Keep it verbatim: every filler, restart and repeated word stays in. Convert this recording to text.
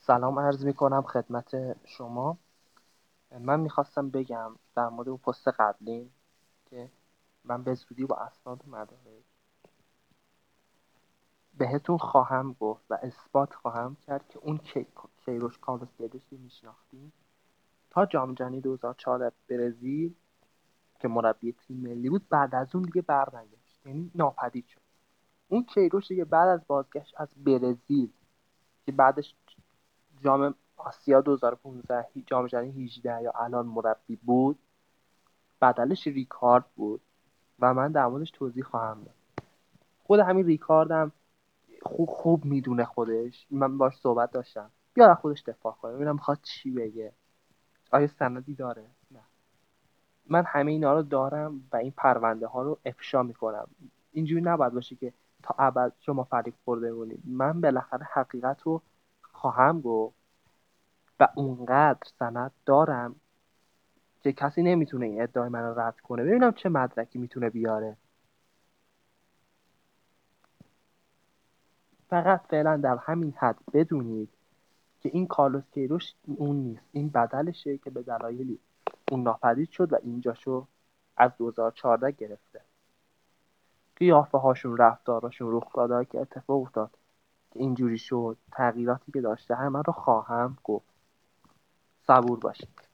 سلام عرض می کنم خدمت شما. من میخواستم بگم در مورد اون پست قبلی که من به زودی با اسناد و مدارک بهتون خواهم گفت و اثبات خواهم کرد که اون کی- کیروش کارلوس کیروش که میشناختیم تا جام جهانی دو هزار و چهار برزیل که مربی تیم ملی بود، بعد از اون دیگه برنگشت، یعنی ناپدید شد. اون کیروش دیگه بعد از بازگشت از برزیل که بعدش جام آسیا دو هزار و پانزده، جام جهانی هجده یا الان مربی بود، بدلش ریکارد بود و من در موردش توضیح خواهم داد. خود همین ریکاردم خوب خوب میدونه خودش، من باش صحبت داشتم، بیا از خودش دفاع کنه ببینم میخواد چی بگه، آیا سندی داره؟ نه. من همه اینا رو دارم و این پرونده ها رو افشا میکنم. اینجوری نباید باشه که تا ابد شما فریب خورده بمونید. من بالاخره حقیقت رو خواهم گفت و اونقدر سند دارم که کسی نمیتونه این ادعای من رو رد کنه. ببینم چه مدرکی میتونه بیاره. فقط فعلا در همین حد بدونید که این کارلوس کیروش اون نیست، این بدلشه که به دلایلی اون ناپدید شد و اینجاشو از دو هزار و چهارده گرفته. قیافه هاشون، رفتاراشون، رخدادهایی که اتفاق افتاد که اینجوری شد، تغییراتی که داشته، همه رو خواهم گفت. صبور باشید.